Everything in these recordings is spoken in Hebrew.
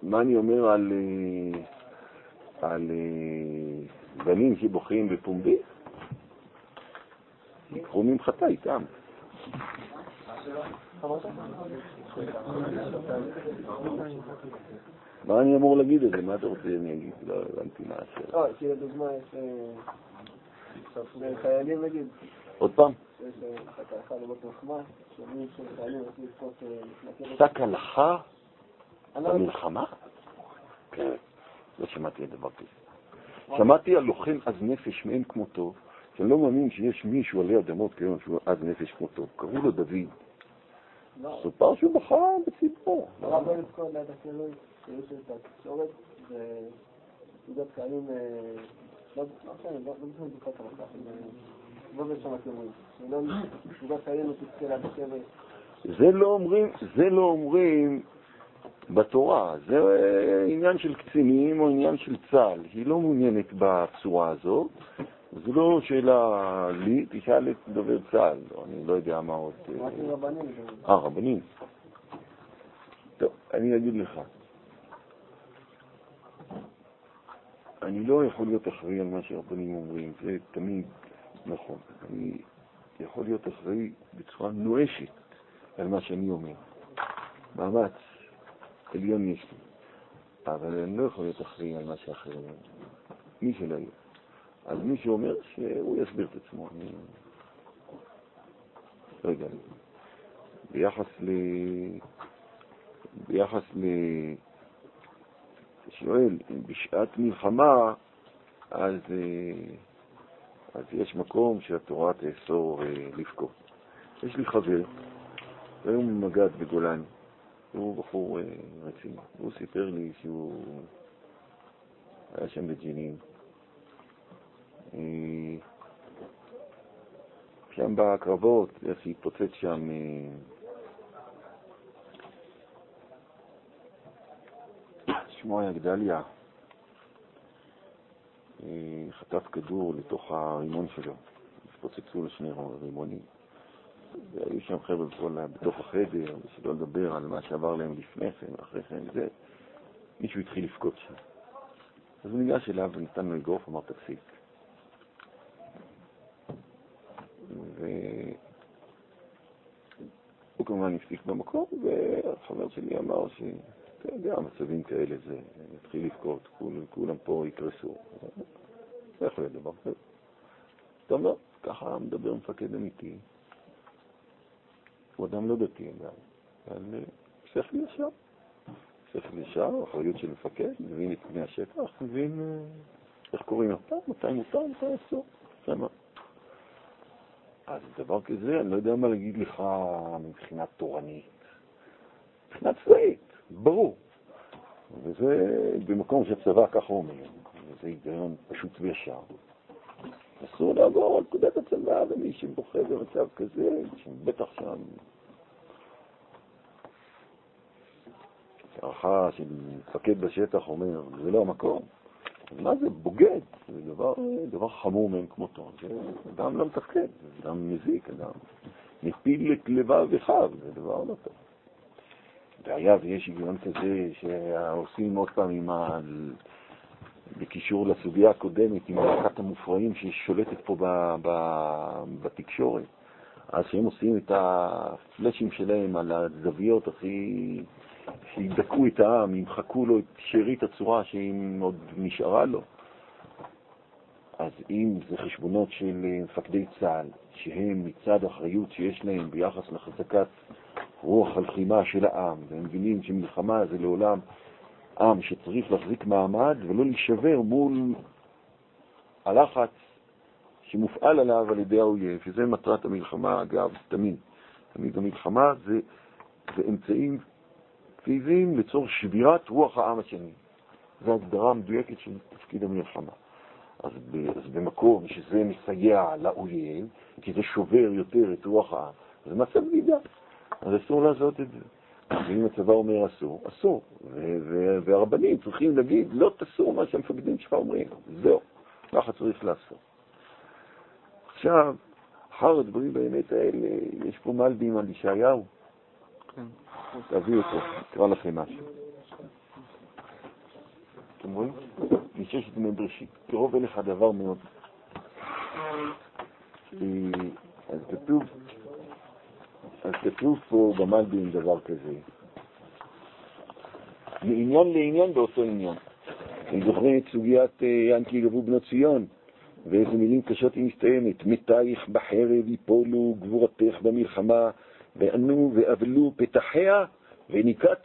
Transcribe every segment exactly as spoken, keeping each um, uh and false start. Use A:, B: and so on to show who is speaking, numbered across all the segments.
A: מה אני אומר על, על בנים שבוחרים בפומבי? יקחו ממחתה איתם. מה אני אמור להגיד את זה? מה אתה רוצה אני אגיד? לא הבנתי מה השאלה.
B: לא, כי לדוגמה יש חיילים נגיד.
A: עוד פעם?
B: יש שק הלכה ללא תנחמה, שמי של חיילים רוצים לזכות...
A: שק הלכה במלחמה? כן, לא שמעתי את דבר כזה. שמעתי על לוחם עז נפש מאין כמותו, שאני לא מאמין שיש מישהו עלי אדמות כיום שהוא עז נפש כמותו. קראו לו דוד. סופר שהוא בחר בציבור.
B: הרב בן כל ליד הכלוי, שיש את התקשורת, ותעודת קהלים, לא משנה, לא משנה בדיקת הלכה, לא בשם הכלויים. תעודת קהלים לא תזכה ליד הכלוי.
A: זה לא אומרים, זה לא אומרים בתורה, זה עניין של קצינים או עניין של צה"ל. היא לא מעוניינת בצורה הזאת. זו לא שאלה לי, תשאל את דובר צה"ל, אני לא יודע מה עוד...
B: אמרתי רבנים.
A: אה, רבנים. טוב, אני אגיד לך. אני לא יכול להיות אחראי על מה שרבנים אומרים, זה תמיד נכון. אני יכול להיות אחראי בצורה נואשת על מה שאני אומר. מאמץ עליון יש לי. אבל אני לא יכול להיות אחראי על מה שאחרים אומרים. מי שלא יהיה. אז מי שאומר שהוא יסביר את עצמו. אני... רגע, ביחס ל... ביחס ל... שואל, בשעת מלחמה, אז, אז יש מקום שהתורה תאסור לבכות. יש לי חבר, היום מגד בגולני, הוא בחור רציני. הוא סיפר לי שהוא היה שם בג'נין. שם בקרבות, איך שהתפוצץ שם שמו היה גדליה, חטף כדור לתוך הרימון שלו, התפוצצו לשני רימונים. והיו שם חבר'ה בתוך החדר, שלא לדבר על מה שעבר להם לפני כן, אחרי כן, זה, מישהו התחיל לפקוד שם. אז הוא ניגש אליו ונתן לו אגרוף, אמר תפסיק. והוא כמובן הפסיק במקום, והחבר שלי אמר שאתה יודע, מצבים כאלה זה התחיל לבכות, כולם פה יקרסו. זה יכול להיות דבר כזה. אתה אומר, ככה מדבר מפקד אמיתי. הוא אדם לא דתי, אבל שכל ישר. שכל ישר, אחריות של מפקד, מבין את פני השטח, מבין איך קוראים אותם, מתי מותר, מתי אסור. שמה. אז דבר כזה, אני לא יודע מה להגיד לך מבחינה תורנית. מבחינה צבאית, ברור. וזה במקום שהצבא ככה אומר. וזה היגיון פשוט וישר. אסור לעבור על פקודת הצבא, ומי שבוחר במצב כזה, בטח שם. הערכה של מפקד בשטח אומר, זה לא המקום. מה זה בוגד? זה דבר, דבר חמור מהם כמותו. זה אדם לא מתפקד, זה אדם מזיק, אדם מפיל את לבב וחב, זה דבר לא טוב. והיה ויש היגיון כזה שעושים עוד פעם עם ה... בקישור לסוגיה הקודמת, עם הלכת המופרעים ששולטת פה ב... ב... בתקשורת. אז שהם עושים את הפלשים שלהם על הזוויות הכי... שידקו את העם, ימחקו לו את שארית הצורה שאם עוד נשארה לו. אז אם זה חשבונות של מפקדי צה"ל, שהם מצד אחריות שיש להם ביחס לחזקת רוח הלחימה של העם, והם מבינים שמלחמה זה לעולם עם שצריך להחזיק מעמד ולא להישבר מול הלחץ שמופעל עליו על ידי האויב, שזה מטרת המלחמה, אגב, תמיד. תמיד המלחמה זה, זה אמצעים פיזיים לצורך שבירת רוח העם השני. זו הגדרה המדויקת של תפקיד המלחמה. אז, ב, אז במקום שזה מסייע לאויב, כי זה שובר יותר את רוח העם, זה מעשה בגידה. אז אסור לעשות את זה. ואם הצבא אומר אסור, אסור. ו- ו- והרבנים צריכים להגיד, לא תסור מה שהמפקדים שלך אומרים. זהו. ככה צריך לעשות. עכשיו, אחר הדברים באמת האלה, יש פה מלבים על ישעיהו. כן. תביא אותו, תקרא לכם משהו. אתם רואים? מששת ימי בראשית, קרוב אליך דבר מאוד. אז כתוב, אז כתוב פה במלבים דבר כזה. מעניין לעניין באותו עניין. אני זוכר את סוגיית ינקי גבו בנות ציון, ואיזה מילים קשות היא מסתיימת. מתייך בחרב יפולו גבורתך במלחמה, וענו ואבלו פתחיה וניקת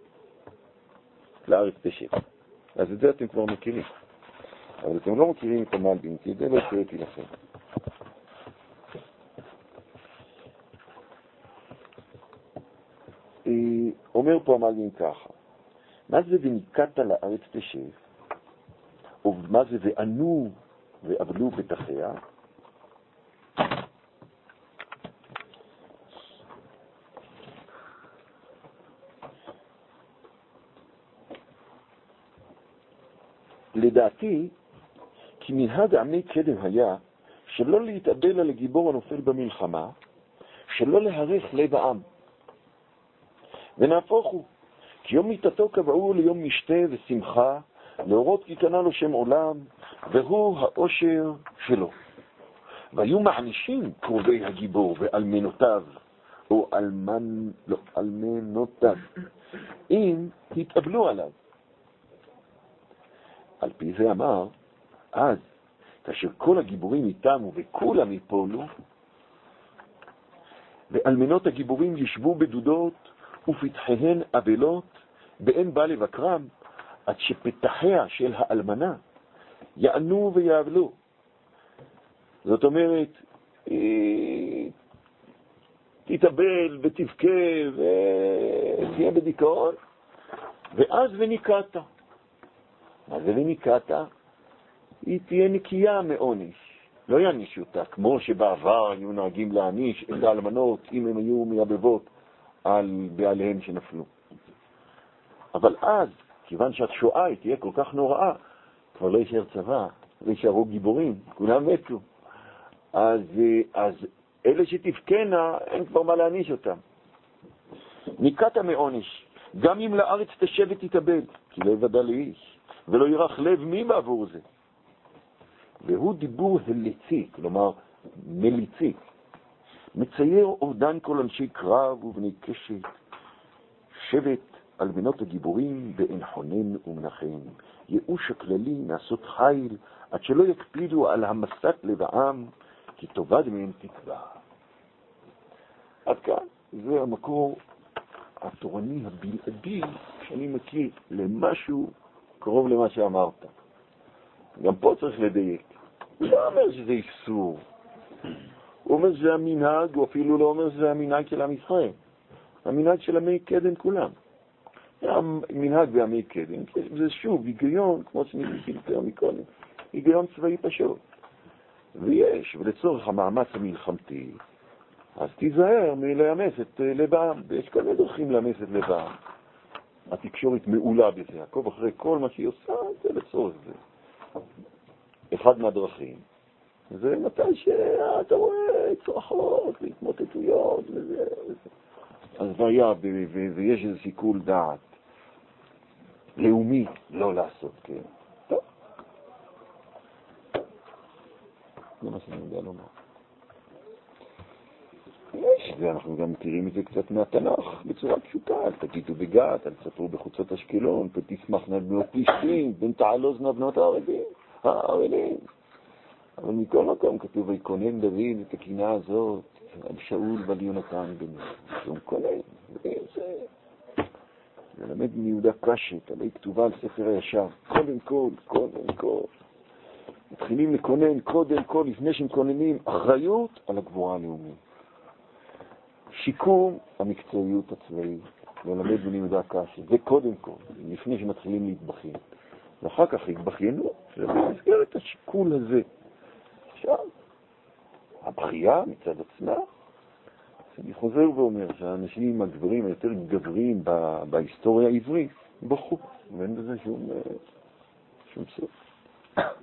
A: לארץ תשב. אז את זה אתם כבר מכירים. אבל אתם לא מכירים את המלבים, כי את זה לא קראתי לכם. אומר פה המלבים ככה, מה זה וניקת לארץ תשב? או מה זה וענו ואבלו פתחיה? לדעתי, כי מנהג עמי קדם היה שלא להתאבל על הגיבור הנופל במלחמה, שלא להעריך לב העם. ונהפוך הוא, כי יום מיתתו קבעו ליום משתה ושמחה, להורות כי קנה לו שם עולם, והוא האושר שלו. והיו מענישים קרובי הגיבור ואלמנותיו, או אלמן, לא, אלמנותיו, אם התאבלו עליו. על פי זה אמר, אז, כאשר כל הגיבורים איתנו וכולם יפולו, ואלמנות הגיבורים ישבו בדודות ופתחיהן אבלות, באין בא לבקרם, עד שפתחיה של האלמנה יענו ויעבלו. זאת אומרת, תתאבל ותבכה ותהיה בדיכאון, ואז וניקת. אז וניקת, היא תהיה נקייה מעונש. לא יעניש אותה, כמו שבעבר היו נוהגים להעניש את האלמנות אם הם היו מייבבות על בעליהם שנפלו. אבל אז, כיוון שהשואה היא תהיה כל כך נוראה, כבר לא יישאר צבא, לא יישארו גיבורים, כולם מתו. אז, אז אלה שתפקנה, אין כבר מה להעניש אותם. ניקת מעונש, גם אם לארץ תשב ותתאבל, כי לא יוודע לאיש, ולא ירח לב מי בעבור זה. והוא דיבור הליצי, כלומר מליצי, מצייר אובדן כל אנשי קרב ובני קשת, שבט על בנות הגיבורים באין חונן ומנחם, ייאוש הכללי נעשות חיל, עד שלא יקפידו על המסת לב העם, כי תאבד מהם תקווה. עד כאן, זה המקור התורני הבלעדי שאני מכיר למשהו קרוב למה שאמרת. גם פה צריך לדייק. הוא לא אומר שזה איסור. הוא אומר שזה המנהג, הוא אפילו לא אומר שזה המנהג של עם ישראל. המנהג של עמי קדם כולם. המנהג בעמי קדם, זה שוב היגיון, כמו שניסיתי יותר מקודם, היגיון צבאי פשוט. ויש, ולצורך המאמץ המלחמתי, אז תיזהר מלאמס את לב העם, ויש כל מיני דרכים לאמס את לב העם. התקשורת מעולה בזה, עקוב אחרי כל מה שהיא עושה, זה לצורך זה. אחד מהדרכים, זה מתי שאתה רואה צרחות והתמוטטויות וזה, וזה. אז והיה, ויש איזה שיקול דעת לאומי לא לעשות, כן. טוב. זה מה שאני יודע לומר. יש, ואנחנו גם מכירים את זה קצת מהתנ"ך, בצורה פשוטה, אל תגידו בגת, אל תספרו בחוצות אשקלון, פתשמחנה בנות פלישתים, בן תעלוזנה בנות הערבים, הערבים. אבל מכל מקום כתוב, ויקונן דוד את הקינה הזאת, על שאול ועל יונתן בנו. הוא מקונן, וזה ללמד מיהודה קשת, עלי כתובה על ספר הישר, קודם כל, קודם כל. מתחילים לקונן קודם כל, לפני שמקוננים, אחריות על הגבורה הלאומית. שיקום המקצועיות הצבאית, ללמד בלימודה קשה, זה קודם כל, לפני שמתחילים להתבחין. ואחר כך התבחיינו, במסגרת את השיקול הזה. עכשיו, הבחייה מצד עצמה, אני חוזר ואומר שהאנשים הגברים היותר גבריים בהיסטוריה העברית, בחו, ואין בזה שום, שום סוף.